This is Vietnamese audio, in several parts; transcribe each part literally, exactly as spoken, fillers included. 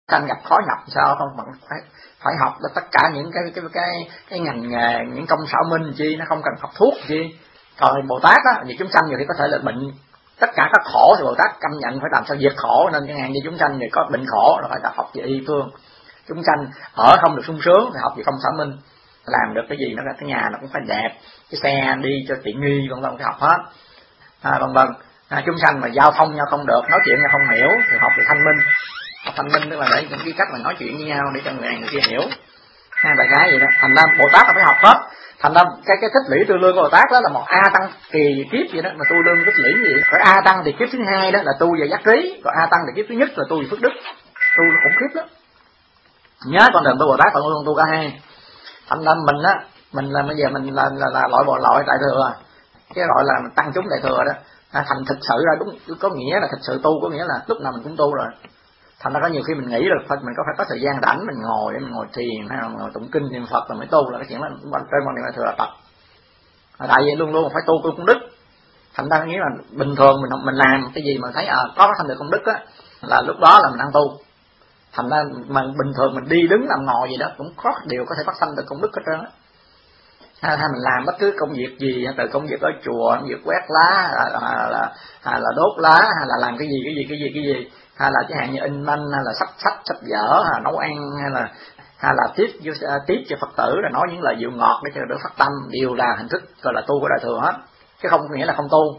Sanh gặp khó nhập sao không, bạn phải phải học tất cả những cái cái cái cái ngành nghề, những công xảo minh chi, nó không cần học thuốc chi. Còn Bồ Tát á, vì chúng sanh nhiều khi có thể là bệnh, tất cả các khổ thì Bồ Tát căm nhận phải làm sao diệt khổ, nên chẳng hạn như chúng sanh thì có bệnh khổ là phải ta học về y phương. Chúng sanh ở không được sung sướng thì học về công xảo minh, làm được cái gì nó là cái nhà nó cũng phải đẹp, cái xe đi cho tiện nghi vân vân phải học hết, à, vân vân. À, chúng sanh mà giao thông nhau không được, nói chuyện nhau không hiểu thì học về thanh minh. Học thanh minh tức là để những cái cách mà nói chuyện với nhau để cho người này người kia hiểu, ha, đại khái vậy đó. Thành ra Bồ Tát là phải học hết. Thành ra cái cái tích lũy tư lương của Bồ Tát đó là một a tăng kỳ kiếp vậy đó, mà tu lương tích lũy gì. Rồi a tăng thì kiếp thứ hai đó là tu về giác trí, còn a tăng thì kiếp thứ nhất là tu về phước đức, tu nó khủng khiếp lắm. Nhớ con đường của Bồ Tát còn luôn tu cả hai. Thành ra mình á, mình là bây giờ mình là là, là loại bộ loại đại thừa, cái gọi là tăng chúng đại thừa đó. À, thành thực sự ra đúng có nghĩa là thực sự tu, có nghĩa là lúc nào mình cũng tu rồi. Thành ra có nhiều khi mình nghĩ là mình có phải có thời gian rảnh mình ngồi để mình ngồi thiền hay là ngồi tụng kinh niệm Phật là mới tu, là cái chuyện đó trên con đường đại thừa là tập. Tại vì luôn luôn phải tu tu công đức. Thành ra nghĩa là bình thường mình mình làm cái gì mà thấy à, có thành được công đức á là lúc đó là mình đang tu. Thành ra mà bình thường mình đi đứng nằm ngồi gì đó cũng có điều có thể phát sanh được công đức hết trơn á. Hay, hay mình làm bất cứ công việc gì, từ công việc ở chùa, công việc quét lá, hay là, hay là, hay là đốt lá, hay là làm cái gì cái gì cái gì cái gì, hay là chẳng hạn như in banh, hay là sắp sách sách vở, hay là nấu ăn, hay là hay là tiếp tiếp cho Phật tử là nói những lời dịu ngọt để cho đỡ phát tâm, đều là hình thức gọi là tu của đại thừa hết, chứ không có nghĩa là không tu.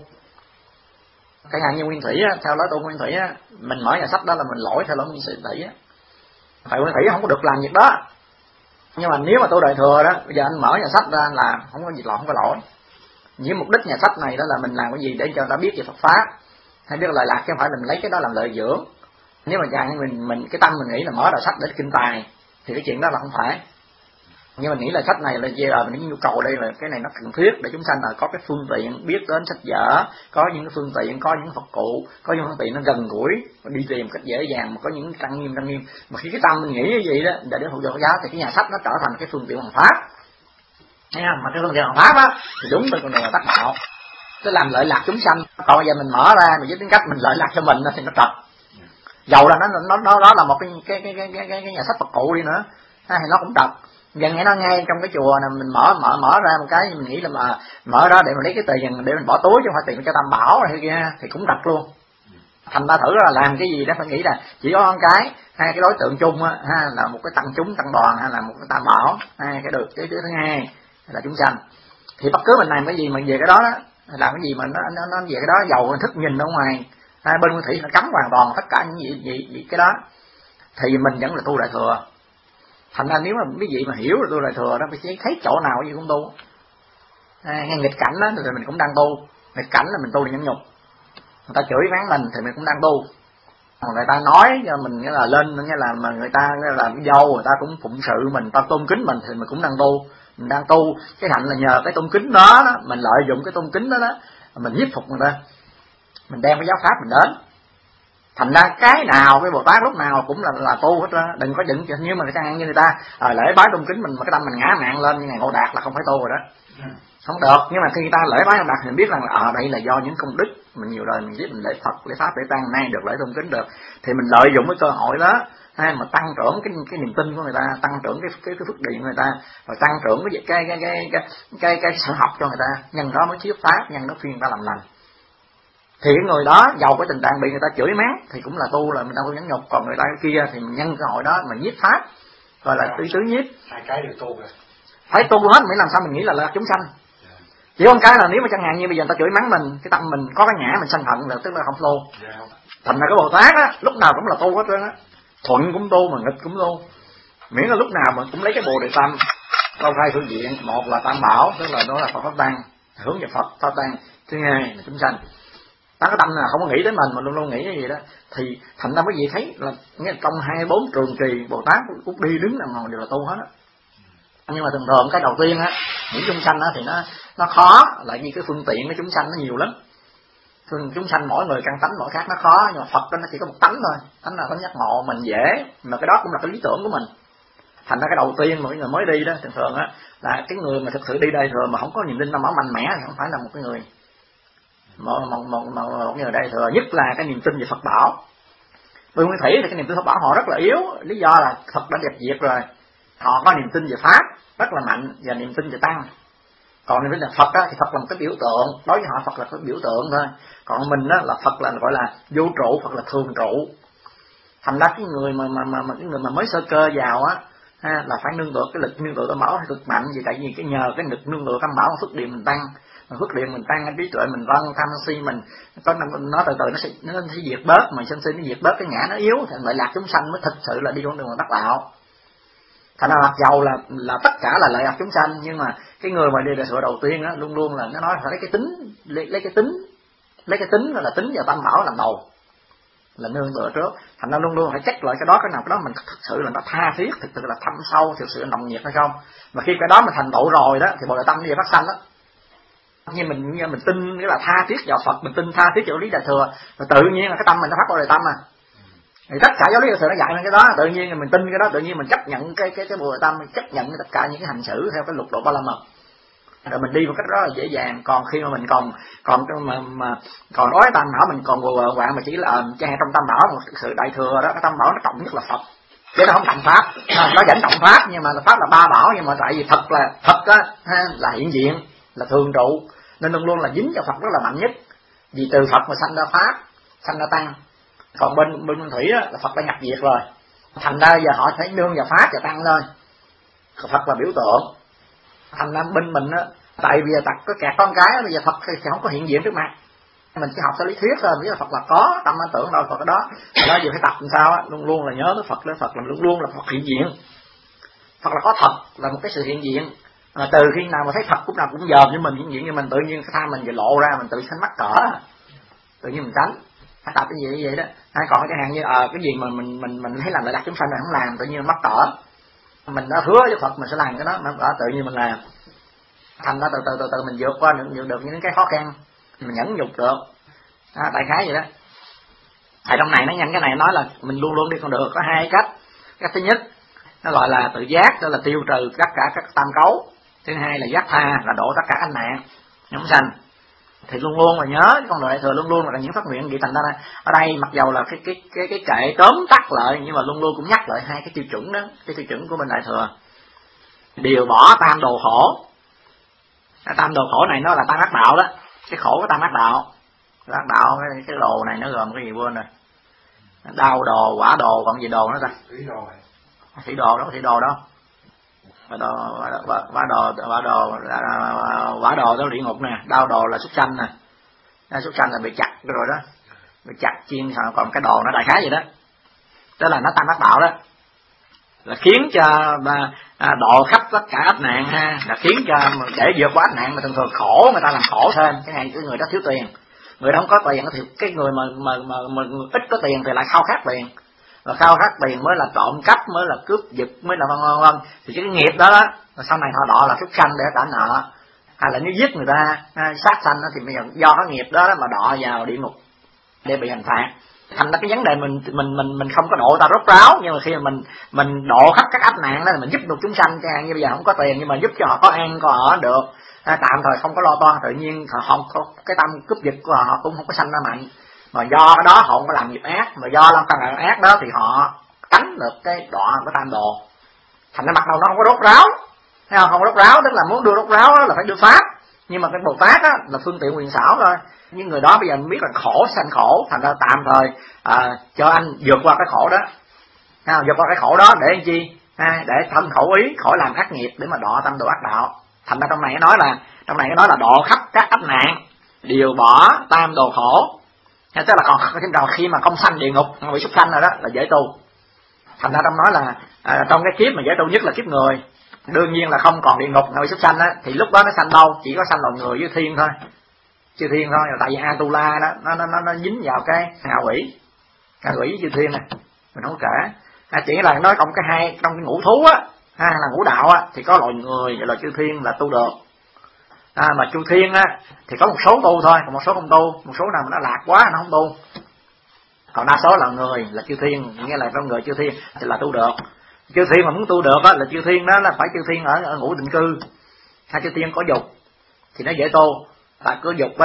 Chẳng hạn như Nguyên Thủy á, theo lối tu Nguyên Thủy á, mình mở nhà sách đó là mình lỗi theo lối Nguyên Thủy á, tại Nguyên Thủy không có được làm việc đó. Nhưng mà nếu mà tu đại thừa đó, bây giờ anh mở nhà sách ra là không có gì lỗi, không có lỗi. Những mục đích nhà sách này đó là mình làm cái gì để cho người ta biết về Phật pháp, hay biết lợi lạc, chứ không phải là mình lấy cái đó làm lợi dưỡng. Nếu mà chẳng mình mình cái tâm mình nghĩ là mở ra sách để kinh tài thì cái chuyện đó là không phải. Nhưng mình nghĩ là sách này là về ở những nhu cầu đây là cái này nó cần thiết để chúng sanh là có cái phương tiện biết đến sách vở, có những cái phương tiện, có những Phật cụ, có những phương tiện nó gần gũi, đi tìm cách dễ dàng, mà có những trang nghiêm trang nghiêm. Mà khi cái tâm mình nghĩ như vậy đó để để hỗ trợ giáo thì cái nhà sách nó trở thành cái phương tiện hoàn pháp. Thấy không? Mà cái phương tiện hoàn pháp á thì đúng bên con đường là tác đạo, cái làm lợi lạc chúng sanh. Còn giờ mình mở ra mình với tính cách mình lợi lạc cho mình thì nó trật. Dầu là nó nó nó đó là một cái cái cái cái cái, cái nhà sách Phật cụ đi nữa, thì nó cũng trật. Gần nghe nó ngay trong cái chùa này mình mở mở mở ra một cái mình nghĩ là mà mở đó để mình lấy cái tiền để mình bỏ túi chứ không phải tiền cho Tam Bảo hay kia thì cũng đặt luôn. Thành ra thử là làm cái gì đó phải nghĩ là chỉ có một cái hai cái đối tượng chung á, ha, là một cái tăng chúng tăng đoàn hay là một cái Tam Bảo, hai cái được cái thứ hai là chúng sanh. Thì bất cứ mình làm cái gì mà về cái đó đó, làm cái gì mà nó nó, nó về cái đó, dầu thức nhìn ở ngoài hai bên Nguyên Thủy nó cấm hoàn toàn tất cả những gì, gì, gì cái đó thì mình vẫn là tu đại thừa. Thành ra nếu mà quý vị mà hiểu là tu đại thừa đó, phải thấy chỗ nào gì cũng tu. À, ngay nghịch cảnh đó thì mình cũng đang tu, nghịch cảnh là mình tu để nhẫn nhục. Người ta chửi mắng mình thì mình cũng đang tu. Người ta nói cho mình nghĩa là lên nghĩa là mà người ta nghĩa là dâu người ta cũng phụng sự mình, ta tôn kính mình thì mình cũng đang tu. Mình đang tu cái hạnh là nhờ cái tôn kính đó, đó mình lợi dụng cái tôn kính đó đó mình nhiếp phục người ta, mình đem cái giáo pháp mình đến. Thành ra cái nào cái Bồ Tát lúc nào cũng là là tu hết á, đừng có dựng chuyện như mà chẳng hạn như người ta à, lễ bái tôn kính mình mà cái tâm mình ngã mạng lên như ngày Ngộ Đạt là không phải tu rồi đó, không được. Nhưng mà khi người ta lễ bái Ngộ Đạt thì mình biết rằng là ở à, đây là do những công đức mình nhiều đời mình biết mình lễ Phật lễ pháp lễ tăng nay được lễ tôn kính được, thì mình lợi dụng cái cơ hội đó hay mà tăng trưởng cái cái niềm tin của người ta, tăng trưởng cái cái cái phước điện của người ta, và tăng trưởng cái cái cái cái cái cái, cái, cái sở học cho người ta, nhân đó mới thuyết pháp, nhân đó khuyên người ta làm lành. Thì cái người đó giàu cái tình trạng bị người ta chửi mắng thì cũng là tu, là mình đang tu nhẫn nhục. Còn người ta kia thì mình nhân cơ hội đó mình nhiếp pháp, gọi là tứ tứ nhiếp. Hai cái đều tu rồi. Phải tu hết, mới làm sao mình nghĩ là là chúng sanh. Yeah. Chỉ có một cái là nếu mà chẳng hạn như bây giờ người ta chửi mắng mình, cái tâm mình có cái ngã mình sân hận là tức là không tu. Yeah. Thành ra cái Bồ Tát á lúc nào cũng là tu hết trơn á, thuận cũng tu mà nghịch cũng tu, miễn là lúc nào mà cũng lấy cái Bồ Đề Tâm câu hai phương diện. Một là Tam Bảo, tức là đó là Phật pháp tăng, hướng về Phật pháp tăng. Thứ hai là chúng sanh. Đó, cái tâm là không có nghĩ đến mình mà luôn luôn nghĩ cái gì đó, thì thành ra mấy vị thấy là nghe trong hai bốn trường kỳ Bồ Tát cũng đi đứng nằm ngồi đều là tu hết á. Nhưng mà thường thường cái đầu tiên á, những chúng sanh á thì nó nó khó, lại vì cái phương tiện của chúng sanh nó nhiều lắm. Phương chúng sanh mỗi người căn tánh mỗi khác nó khó, nhưng mà Phật nó chỉ có một tánh thôi, tánh là tánh giác ngộ mình dễ, mà cái đó cũng là cái lý tưởng của mình. Thành ra cái đầu tiên mà người mới đi đó thường thường á là cái người mà thực sự đi đây thường mà không có niềm tin tâm bảo mạnh mẽ thì không phải là một cái người một một một một, một người đây thừa, nhất là cái niềm tin về Phật bảo. Người Nguyên Thủy thì cái niềm tin Phật bảo họ rất là yếu, lý do là Phật đã dẹp diệt rồi. Họ có niềm tin về Pháp rất là mạnh và niềm tin về Tăng. Còn niềm tin về Phật á, thì Phật là một cái biểu tượng, đối với họ Phật là cái biểu tượng thôi. Còn mình á, là Phật là gọi là vô trụ, Phật là thường trụ. Thành ra cái người mà mà mà, mà cái người mà mới sơ cơ vào á, ha, là phải nương tựa cái lực nương tựa tam bảo cực mạnh, vì tại vì cái nhờ cái lực nương tựa tam bảo phước điền mình tăng, mà phước điền mình tăng, cái trí tuệ mình vâng, tham si mình có nó từ từ nó sẽ nó sẽ diệt bớt, mà sân si nó diệt bớt cái ngã nó yếu, thì lợi lạc chúng sanh mới thực sự là đi con đường đắc đạo. Thành ra mặc dầu là là tất cả là lợi lạc chúng sanh, nhưng mà cái người mà đi đại thừa đầu tiên á, luôn luôn là nó nói phải lấy cái tính lấy, lấy cái tính lấy cái tính là tính vào tam bảo làm đầu, là nương tựa trước. Thành ra luôn luôn phải check lại cái đó, cái nào cái đó mình thực sự là nó tha thiết, thực sự là thâm sâu, thực sự nồng nhiệt hay không. Mà khi cái đó mình thành tựu rồi đó thì Bồ Đề Tâm đi phát sanh đó. Như mình như mình tin nghĩa là tha thiết vào Phật, mình tin tha thiết vào lý đại thừa, và tự nhiên là cái tâm mình nó phát Bồ Đề Tâm à. Thì tất cả giáo lý đại thừa nó dạy lên cái đó, tự nhiên là mình tin cái đó, tự nhiên mình chấp nhận cái cái cái Bồ Đề Tâm, mình chấp nhận tất cả những cái hành xử theo cái lục độ ba la mật. Rồi mình đi một cách rất là dễ dàng. Còn khi mà mình còn còn mà, mà còn nói tam bảo mình còn vừa quạng mà chỉ là che trong tam bảo một sự đại thừa đó, cái tam bảo nó trọng nhất là Phật, chứ nó không trọng pháp. Nó vẫn trọng pháp nhưng mà pháp là ba bảo, nhưng mà tại vì thật là Phật á, là hiện diện, là thường trụ, nên luôn luôn là dính cho Phật rất là mạnh nhất. Vì từ Phật mà sanh ra pháp, sanh ra tăng. Còn bên bên Thủy á, là Phật đã nhập diệt rồi, thành ra giờ họ phải nương vào pháp và tăng lên. Phật là biểu tượng. Thành ra bên mình á, tại vì tặc có kẹt con cái, bây giờ Phật thì không có hiện diện trước mặt, mình chỉ học theo lý thuyết thôi, biết là Phật là có, tâm an tưởng đâu Phật ở đó. Đó giờ phải tập làm sao á, luôn luôn là nhớ tới Phật, lên Phật là luôn luôn là Phật hiện diện. Phật là có thật, là một cái sự hiện diện. À, từ khi nào mà thấy Phật lúc nào cũng dòm với mình hiện diện, như mình tự nhiên cái tham mình về lộ ra, mình tự sanh mắc cỡ, tự nhiên mình tránh. Phải tập cái gì vậy đó. Hay còn cái hàng như à, cái gì mà mình mình mình thấy làm lại đặt chúng sanh này không làm, tự nhiên mắc cỡ. Mình đã hứa với Phật mình sẽ làm cái đó, mà tự nhiên mình làm. Thành ra từ từ từ từ mình vượt qua được, được những cái khó khăn, mình nhẫn nhục được. À, đại khái vậy đó. Tại trong này nó nhanh cái này nói là mình luôn luôn đi con đường có hai cách. Cách thứ nhất nó gọi là tự giác, đó là tiêu trừ tất cả các tam cấu. Thứ hai là giác tha, là độ tất cả ách nạn nhóm sanh. Thì luôn luôn là nhớ con đường đại thừa luôn luôn là những phát nguyện vậy. Thành ra ở đây mặc dầu là cái cái cái cái kệ tóm tắt lại, nhưng mà luôn luôn cũng nhắc lại hai cái tiêu chuẩn đó, cái tiêu chuẩn của bên đại thừa. Điều bỏ tam đồ khổ. Tam đồ khổ này nó là tam ác đạo đó, cái khổ của tam ác đạo. Ác đạo cái, cái đồ này nó gồm cái gì quên rồi. Đau đồ, quả đồ, còn gì đồ nữa ta? Thủy đồ. Thủy đồ đó, thủy đồ đó. Quả đồ, quả, quả đồ, quả đồ, quả đồ đó địa ngục nè, đau đồ là súc sanh nè. Súc sanh là bị chặt rồi đó, bị chặt chiên, còn cái đồ nó đại khái vậy đó. Đó là nó tam ác đạo đó, là khiến cho à, độ khắp tất cả ách nạn ha, là khiến cho để vượt qua ách nạn mà thường thường khổ, người ta làm khổ thêm. Cái này cái người đó thiếu tiền, người đó không có tiền thì cái người mà mà mà, mà người ít có tiền thì lại khao khát tiền, và khao khát tiền mới là trộm cắp, mới là cướp giật, mới là vân vân vân. Thì cái nghiệp đó đó, sau này họ đọa là súc sanh để trả nợ, hay là nếu giết người ta sát sanh đó, thì bây giờ do cái nghiệp đó, đó mà đọa vào địa ngục để bị hành phạt. Thành ra cái vấn đề mình mình mình mình không có độ ta rốt ráo, nhưng mà khi mà mình mình độ khắp các ách nạn đó, mình giúp được chúng sanh. Chẳng hạn như bây giờ không có tiền nhưng mà giúp cho họ có ăn có ở được, à, tạm thời không có lo toan, tự nhiên họ không có cái tâm cướp giật của họ cũng không có sanh ra mạnh, mà do đó họ không có làm nghiệp ác, mà do làm tăng nghiệp ác đó thì họ tránh được cái đọa của tam đồ. Thành ra mặt đầu nó không có rốt ráo, thấy không? Không có rốt ráo, tức là muốn đưa rốt ráo là phải đưa pháp, nhưng mà cái Bồ Tát á là phương tiện quyền xảo thôi. Nhưng người đó bây giờ biết là khổ sanh khổ, thành ra tạm thời à, cho anh vượt qua cái khổ đó, à, vượt qua cái khổ đó để làm chi? À, để thân khẩu ý khỏi làm ác nghiệp để mà đọa tam đồ ác đạo. Thành ra trong này nói là trong này nói là độ khắp các ách nạn, điều bỏ tam đồ khổ. À, tức là còn khi mà không sanh địa ngục, không bị súc sanh rồi đó là dễ tu. Thành ra trong nói là à, trong cái kiếp mà dễ tu nhất là kiếp người. Đương nhiên là không còn địa ngục, không bị súc sanh á, thì lúc đó nó sanh đâu? Chỉ có sanh loài người với thiên thôi, chư thiên thôi. Tại vì Atula đó nó nó nó dính vào cái ngạ quỷ, ngạ quỷ với chư thiên này mình không kể. À, chỉ là nói trong cái hai trong cái ngũ thú á, ha, là ngũ đạo á, thì có loài người và loài chư thiên là tu được. À, mà chư thiên á thì có một số tu thôi, còn một số không tu, một số nào mà nó lạc quá nó không tu. Còn đa số là người là chư thiên, nghĩa là trong người chư thiên thì là tu được. Chư thiên mà muốn tu được á là chư thiên đó là phải chư thiên ở, ở ngũ định cư, hay chư thiên có dục thì nó dễ tu. Tại cứ dục á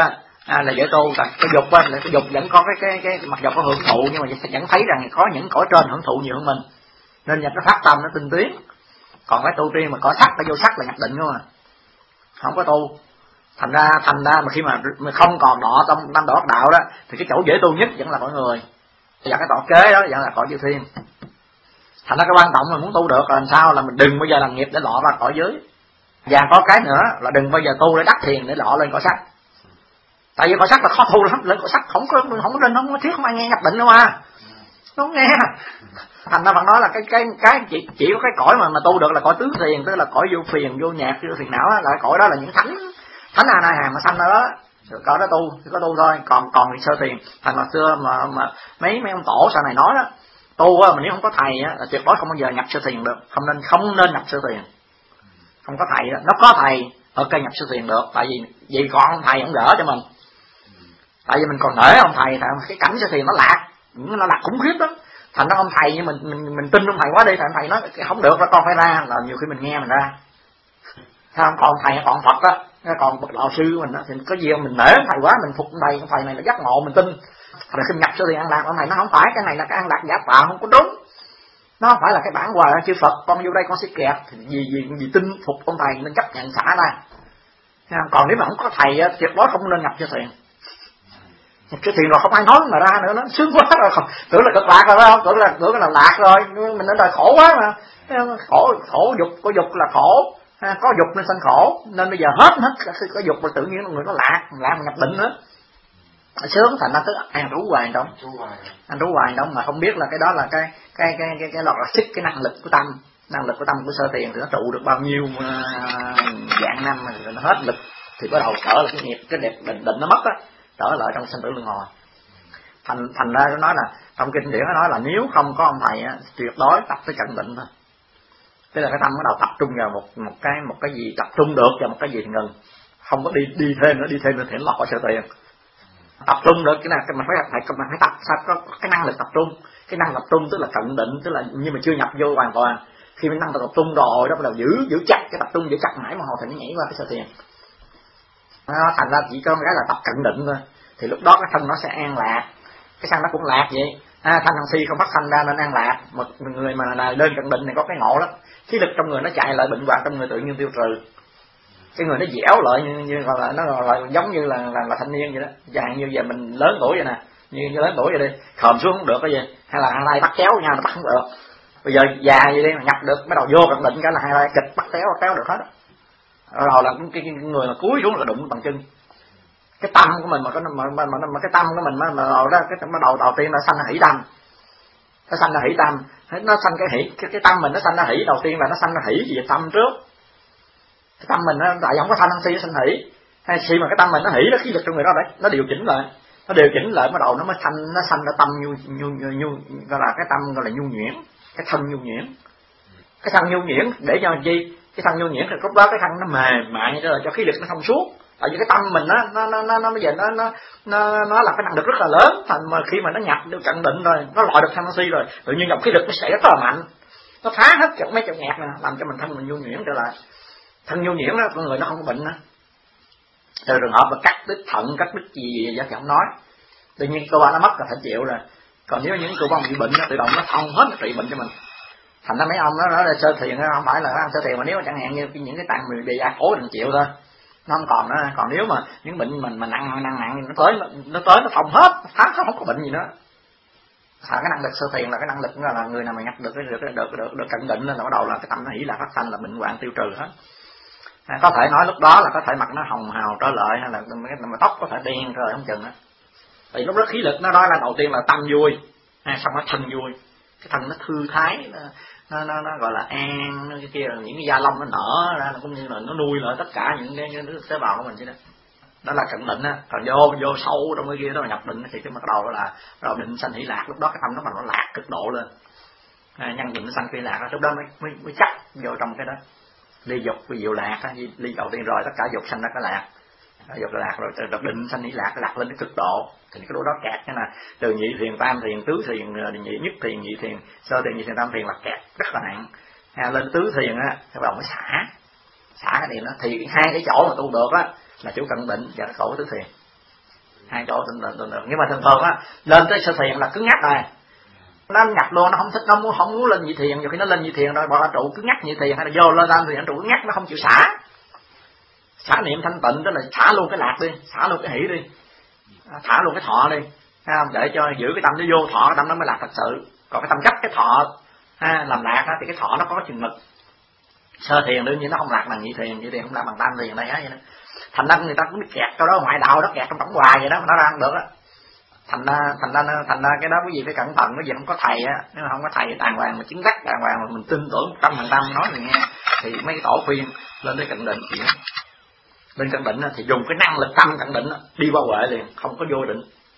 À, là dễ tu, cái dục á, là cái dục vẫn có cái cái cái mặc dù có hưởng thụ nhưng mà vẫn thấy rằng có những cõi trên hưởng thụ nhiều hơn mình, nên nhập nó phát tâm nó tinh tiến. Còn cái tu tiên mà có sắc, cái vô sắc là nhập định không à, không có tu. Thành ra thành ra mà khi mà, mà không còn đọ trong năm đỏ đạo đó thì cái chỗ dễ tu nhất vẫn là cõi người, và cái tọa kế đó vẫn là cõi chư thiên. Thành ra cái quan trọng là muốn tu được là làm sao là mình đừng bao giờ làm nghiệp để lọ vào cõi dưới. Và có cái nữa là đừng bao giờ tu để đắc thiền để lọ lên cõi sắc. Tại vì cõi sắc là khó tu lắm, lên cõi sắc không có không có nên không có thiết không ai nghe nhập định đâu mà, không nghe. Thành ra bạn nói là cái cái cái chỉ chỉ có cái cõi mà mà tu được là cõi tứ thiền, tức là cõi vô phiền vô nhạc vô phiền não á, là cõi đó là những thánh thánh a na hàm mà sanh ở đó, cõi đó tu thì có tu thôi. Còn còn sơ thiền, thành là xưa mà mà mấy mấy ông tổ sau này nói đó, tu á mà nếu không có thầy á là tuyệt đối không bao giờ nhập sơ thiền được, không nên không nên nhập sơ thiền. Không có thầy đó, nó có thầy ở cây nhập sơ thiền được, tại vì vì còn ông thầy không gỡ cho mình. Tại vì mình còn nể ông thầy, tại cái cảnh sơ thiền nó lạc, nó lạc khủng khiếp lắm. Thành ra ông thầy như mình mình mình tin ông thầy quá đi, tại ông thầy nói không được là con phải ra, là nhiều khi mình nghe mình ra. Sao không, còn thầy còn Phật á, còn bậc đạo sư mình á, thì có gì mình nể ông thầy quá, mình phục ông thầy, ông thầy này là giác ngộ mình tin. Rồi khi nhập sơ thiền an lạc, ông thầy nó không phải, cái này là cái an lạc giả tạo không có đúng. Nó không phải là cái bản quà chư Phật, con vô đây con sẽ kẹp, thì vì vì vì tin phục ông thầy nên chấp nhận xả ra. Còn nếu mà không có thầy á, tuyệt đối không nên nhập sơ thiền. Cái thiền rồi không ai nói mà ra nữa, nó sướng quá rồi, không, tưởng là cực lạc rồi phải không, tưởng là tưởng là lạc rồi, mình ở đời khổ quá mà, khổ khổ dục, có dục là khổ, có dục nên sanh khổ, nên bây giờ hết hết có dục là tự nhiên người nó lạc, lạc mà nhập định nữa, sướng. Thành ra cứ ăn trú hoài trong, ăn trú hoài trong mà không biết là cái đó là cái cái cái cái cái lọt là xích cái năng lực của tâm, năng lực của tâm của sơ thiền thì nó trụ được bao nhiêu uh, dạng năm rồi nó hết lực thì bắt đầu trở là cái nghiệp, cái định định, định nó mất á, trở lại trong sanh tử luân hồi. Thành thành ra nó nói là trong kinh điển nó nói là nếu không có ông thầy á, tuyệt đối tập tới cận định thôi. Tức là cái tâm bắt đầu tập trung vào một một cái một cái gì tập trung được vào một cái gì thì ngừng, không có đi đi thêm nữa, đi thêm nữa thì nó lọt vào sơ thiền. Tập trung được cái nào mình phải phải mình phải tập sao có cái năng lực tập trung, cái năng tập trung tức là cận định, tức là nhưng mà chưa nhập vô hoàn toàn. Khi mình năng tập trung rồi đó bắt đầu giữ giữ chặt cái tập trung, giữ chặt mãi mà hồi thì nó nhảy qua cái sơ thiền. Nó thành ra chỉ có cái là tập cận định thôi, thì lúc đó cái thân nó sẽ an lạc, cái thân nó cũng lạc vậy. À, thanh thằng si không phát sanh ra nên an lạc. Một người mà là lên cận định này có cái ngộ lắm, khí lực trong người nó chạy lại, bệnh hoạn trong người tự nhiên tiêu trừ. Cái người nó dẻo lại như, như gọi là nó gọi là giống như là là, là thanh niên vậy đó, dạng như giờ mình lớn tuổi vậy nè, như, như lớn tuổi vậy đi, khòm xuống không được cái gì, hay là hai tay bắt kéo nhau nó bắt không được. Bây giờ già vậy đi mà nhập được, bắt đầu vô cận định cái là hai tay kịch bắt kéo kéo được hết. Rồi là cái, cái người mà cúi xuống là đụng bằng chân. Cái tâm của mình mà có mà, mà, mà, mà cái tâm của mình mà, mà đầu đó cái bắt đầu đầu tiên là sanh hỷ tâm, nó sanh ra hỷ tâm, nó sanh cái hỷ cái, cái tâm mình nó sanh ra hỷ đầu tiên là nó sanh ra hỷ về tâm trước. Cái tâm mình nó tại không có sanh si nó sanh hỷ, hay khi mà cái tâm mình nó hỷ nó khí lực trong người đó đấy, nó điều chỉnh lại, nó điều chỉnh lại bắt đầu nó mới sanh nó sanh ra tâm nhu nhu nhu gọi là cái tâm gọi là nhu nhuyễn, cái thân nhu nhuyễn, cái thân nhu nhuyễn để cho gì cái thân nhu nhuyễn thì lúc đó cái thân nó mềm mại như thế là cho khí lực nó thông suốt. Tại vì cái tâm mình nó nó nó nó, nó bây giờ nó nó nó nó là cái năng lực rất là lớn, thành mà khi mà nó nhập được cận định rồi nó loại được tham si rồi tự nhiên dòng khí lực nó sẽ rất là mạnh, nó phá hết chỗ mấy chỗ nhạt nè, làm cho mình thân mình nhu nhuyễn trở lại. Thân nhu nhuyễn đó con người nó không có bệnh nữa. Từ trường hợp mà cắt đứt thận cắt đứt gì gì thì không nói, tự nhiên cơ quan nó mất là phải chịu rồi. Còn nếu những cơ quan bị bệnh nó tự động nó thông hết nó trị bệnh cho mình. Thành ra mấy ông đó nói là sơ thiền nó không phải là ăn sơ thiền, mà nếu mà chẳng hạn như những cái tạng mình bị gia cố đừng chịu thôi, nó không còn nữa. Còn nếu mà những bệnh mình mà nặng nặng nặng nó tới nó tới nó thông hết, phá không có bệnh gì nữa. À, cái năng lực sơ thiền là cái năng lực là, là người nào mà nhập được cái được được được, được, được cận định là bắt đầu là cái tâm nó hỷ là phát sanh là bệnh hoạn tiêu trừ hết. À, có thể nói lúc đó là có thể mặt nó hồng hào trở lại, hay là cái mà tóc có thể đen rồi không chừng á. Thì lúc đó khí lực nó nói là đầu tiên là tâm vui, à, xong nó thân vui, cái thân nó thư thái, nó nó nó, nó gọi là an, cái kia là những cái da lông nó nở ra, cũng như là nó nuôi lại tất cả những cái, cái tế bào của mình chứ đó. Đó là cận định á. Còn vô vô sâu trong cái kia đó mà nhập định thì cái bắt đầu là bắt đầu định sanh hỷ lạc, lúc đó cái tâm nó bằng nó lạc cực độ lên. À, nhân định sanh hỷ lạc đó, lúc đó mới mới, mới chắc vô trong cái đó. Ly dục với diệu lạc á, ly đầu tiên rồi tất cả dục sanh ra cái lạc. Dục lạc rồi từ định sanh hỷ lạc lạc lên đến cực độ. Thì cái lúc đó kẹt cái là từ nhị thiền, tam thiền, tứ thiền, nhị nhất thiền, nhị thiền, sơ thiền, nhị thiền, tam thiền là kẹt rất là nặng. À, lên tứ thiền á, các bạn mới xả, xả cái niệm đó thì hai cái chỗ mà tu được á là chỗ cận định và cái chỗ tứ thiền. hai chỗ tịnh lượng tịnh lượng. Nhưng mà thường thường á lên tới sơ thiền là cứng nhắc rồi, nó nhặt luôn, nó không thích, nó muốn không muốn lên nhị thiền, nhiều khi nó lên nhị thiền rồi bỏ trụ cứ nhắc nhị thiền, hay là vô lên tam thiền trụ cứ nhắc, nó không chịu xả xả niệm thanh tịnh, tức là xả luôn cái lạc đi, xả luôn cái hỷ đi, thả luôn cái thọ đi, ha, để cho giữ cái tâm nó vô thọ, cái tâm nó mới lạc thật sự. Còn cái tâm gấp cái thọ ha, làm lạc ha, thì cái thọ nó có chừng mực. Sơ thiền đương nhiên nó không lạc bằng nhị thiền, nhị thiền không lạc bằng tam thiền đây á vậy đó. Thành ra người ta cũng bị kẹt cho đó, ngoại đạo đó kẹt trong tổng hoài vậy đó, mà nó ra không được á. Thành ra thành ra thành ra cái đó quý vị phải cẩn thận, cái gì không có thầy á, nếu mà không có thầy đàng hoàng mà chứng đắc đàng hoàng mà mình tin tưởng trăm phần trăm nói mình nghe, thì mấy tổ khuyên lên tới cận định. Lên cận định thì dùng cái năng lực tâm cận định đi qua huệ liền, không có vô định,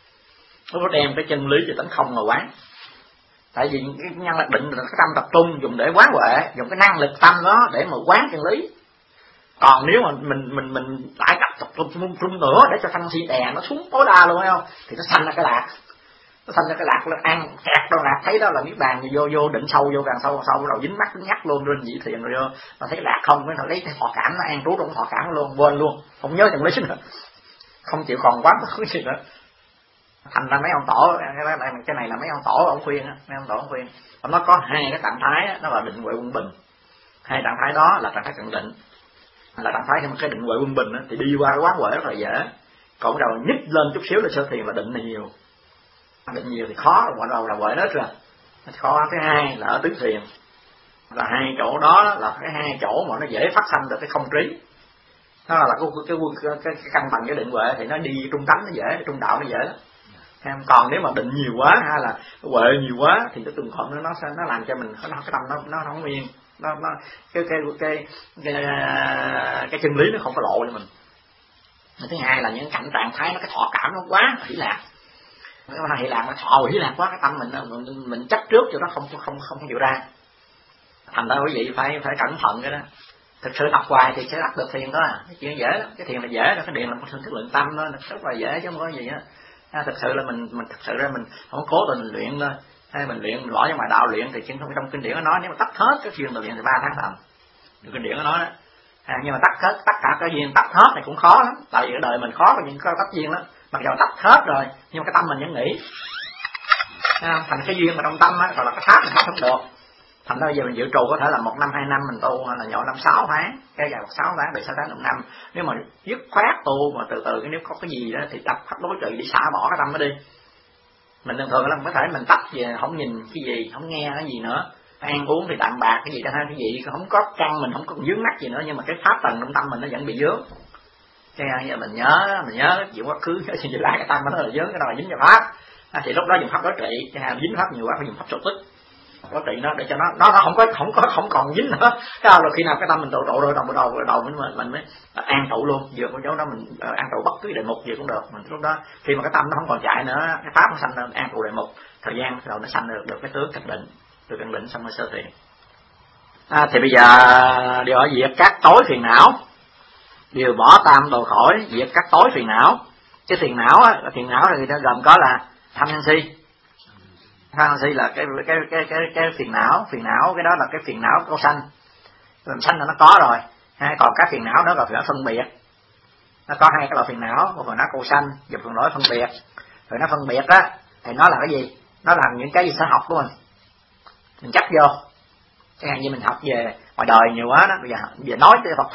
nó có đem cái chân lý cho tánh không mà quán. Tại vì cái năng lực định là cái tâm tập trung dùng để quán huệ, dùng cái năng lực tâm đó để mà quán chân lý. Còn nếu mà mình mình mình tải tập tập trung trung trung nữa để cho thanh si đèn nó xuống tối đa luôn, phải không? Thì nó sanh ra cái lạc, nó sanh ra cái lạc, nó ăn kẹt đâu lạc, thấy đó là niết bàn, vô vô định sâu, vô càng sâu càng sâu, đầu dính mắt dính nhắc luôn, lên nhị thiền rồi vô, mà thấy lạc không, mới lấy cái thọ cảm nó an trú trong thọ cảm luôn, quên luôn, không nhớ chân lý nữa, không chịu còn quán cái gì nữa. Thành ra mấy ông tổ cái này, cái này là mấy ông tổ ông khuyên á, mấy ông tổ ông khuyên, nó có hai cái trạng thái á, nó là định huệ quân bình, hai trạng thái đó là trạng thái cận định, là trạng thái cái định huệ quân bình á, thì đi qua cái quán huệ rất là dễ. Còn đầu nhích lên chút xíu là sơ thiền là định là nhiều, định nhiều thì khó, rồi đầu là huệ hết rồi, khó. Thứ hai là ở tứ thiền, là hai chỗ đó là cái hai chỗ mà nó dễ phát sanh được cái không trí, nó là cái cái cái, cái, cái căn bằng cái định huệ, thì nó đi trung tánh nó dễ, trung đạo nó dễ lắm. Còn nếu mà định nhiều quá hay là huệ nhiều quá thì cái tuần thuận nó nó nó làm cho mình nó cái tâm nó nó không yên, nó nó cái cái cái cái, cái, cái chân lý nó không có lộ cho mình. Thứ hai là những cảnh trạng thái nó cái thọ cảm nó quá hỷ lạc, nó hỷ lạc nó thọ hỷ lạc quá, cái tâm mình mình, mình chấp trước cho nó không không không không chịu ra. Thành ra quý vị phải phải cẩn thận cái đó. Thực sự học hoài thì sẽ đạt được thiền đó, cái chuyện dễ lắm, cái thiền là dễ đó, cái điện là một thức lượng tâm đó, rất là dễ chứ không có gì á. À, thực sự là mình mình thực sự ra mình không cố tình luyện thôi, hay mình luyện rõ nhưng mà đạo luyện thì trong trong kinh điển nó nói nếu mà tắt hết cái duyên đạo luyện thì ba tháng tầm, được kinh điển nó nói đó. À, nhưng mà tắt hết tất cả cái duyên tắt hết này cũng khó lắm, tại vì cái đời mình khó có những cái tắt duyên đó, mặc dù tắt hết rồi nhưng mà cái tâm mình vẫn nghĩ, à, thành cái duyên mà trong tâm á, gọi là cái pháp mình không được. Thành ra bây giờ mình dự trù có thể là một năm hai năm mình tu, hay là nhỏ năm sáu tháng, cái dài một sáu tháng, bảy sáu tháng một năm. Nếu mà dứt khoát tu mà từ từ cái nếu có cái gì đó thì tập pháp đối trị để xả bỏ cái tâm nó đi. Mình thường thường là có thể mình tắt về không nhìn cái gì, không nghe cái gì nữa, ăn uống thì đạm bạc cái gì đó ha, cái gì không có căng mình không có dướng mắt gì nữa, nhưng mà cái pháp tầng trong tâm mình nó vẫn bị dướng. Cái giờ mình nhớ mình nhớ chuyện quá khứ cái gì lại cái tâm nó là dướng, cái đó là dính vào pháp. À, thì lúc đó dùng pháp đối trị, cái hàng dính pháp nhiều quá phải dùng pháp sổ tích. Có trị nó để cho nó nó nó không có không có không còn dính nữa. Cái là khi nào cái tâm mình trụ trụ rồi đầu đầu đầu mình mình mới an trụ luôn, vừa có chỗ đó mình an trụ bất cứ đề mục gì cũng được. Mình lúc đó khi mà cái tâm nó không còn chạy nữa, cái pháp nó sanh lên an trụ đề mục, thời gian rồi nó sanh được được cái tướng cận định, từ cận định xong rồi sơ thiền. À, thì bây giờ điều ở diệt các tối phiền não, điều bỏ tam đồ khỏi, diệt các tối phiền não. Cái phiền não á, phiền não thì nó gồm có là tham sân si. Tham si là cái cái cái cái cái phiền não, phiền não cái đó là cái phiền não câu sanh, làm sanh là nó có rồi. Ha, còn các phiền não đó là phiền não phân biệt, nó có hai cái loại phiền não, một phiền não câu sanh, và phiền não phân biệt. Rồi nó phân biệt á thì nó là cái gì? Nó là những cái gì xã học của mình, mình chấp vô. Chẳng hạn như mình học về ngoài đời nhiều quá đó, bây giờ, bây giờ nói tới Phật